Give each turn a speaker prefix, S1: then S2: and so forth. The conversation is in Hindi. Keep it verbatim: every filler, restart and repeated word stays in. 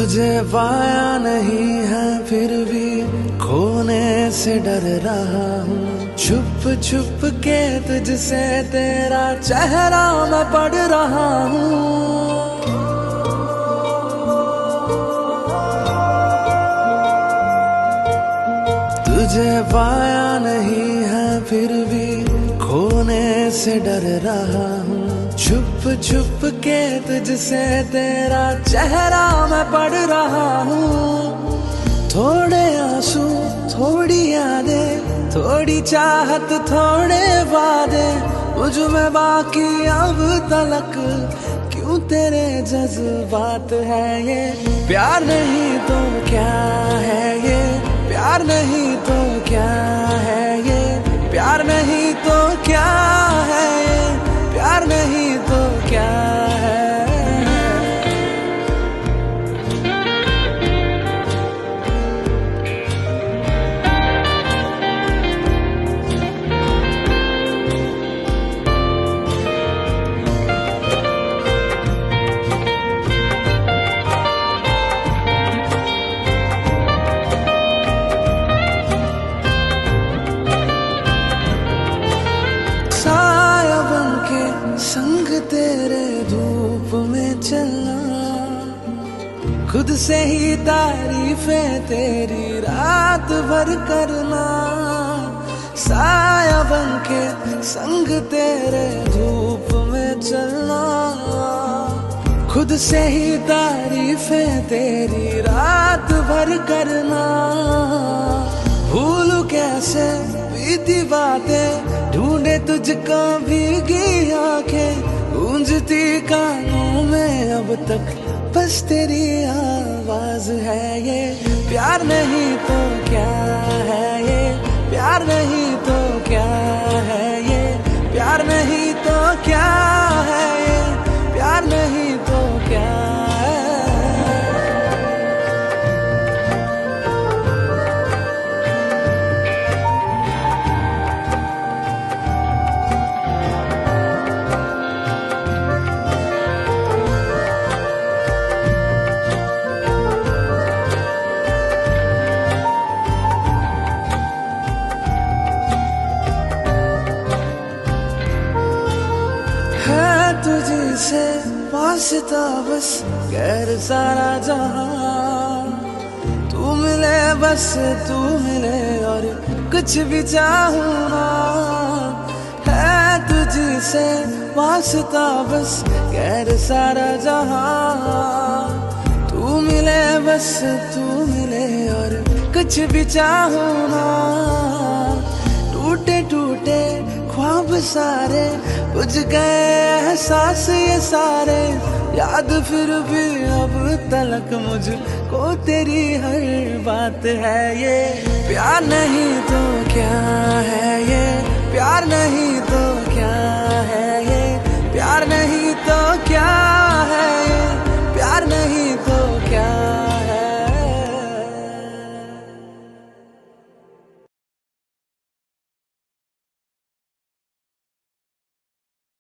S1: तुझे पाया नहीं है फिर भी खोने से डर रहा हूँ। छुप छुप के तुझसे तेरा चेहरा मैं पढ़ रहा हूँ। तुझे पाया नहीं है फिर भी खोने से डर रहा हूँ। छुप छुप के तुझसे तेरा चेहरा मैं पढ़ रहा हूँ। थोड़े आंसू थोड़ी यादें थोड़ी चाहत थोड़े वादे मुझ में बाकी अब तलक क्यों तेरे जज्बात है ये। प्यार नहीं तो क्या है ये, प्यार नहीं तो क्या है ये, प्यार नहीं तो क्या है ये, प्यार नहीं तो क्या है। संग तेरे धूप में चलना, खुद से ही तारीफें तेरी रात भर करना। साया बन के संग तेरे धूप में चलना, खुद से ही तारीफें तेरी रात भर करना। भूलूं कैसे बीती बातें ढूंढे तुझको भीगी आंखें, गूंजती कानों में अब तक बस तेरी आवाज है ये। प्यार नहीं तो क्या है ये, प्यार नहीं तो क्या है ये, प्यार नहीं तो क्या है ये, प्यार नहीं तो क्या है। तुझी से वास्ता बस गैर सारा जहां, तू मिले बस तू मिले और कुछ भी चाहूं ना। है तुझी से वास्ता बस गैर सारा जहां, तू मिले बस तू मिले और कुछ भी चाहूं ना। टूटे टूटे ख्वाब सारे बुझ गए एहसास ये सारे, याद फिर भी अब तलक मुझको तेरी हर बात है ये। प्यार नहीं तो क्या है ये, प्यार नहीं तो क्या है ये, प्यार नहीं तो क्या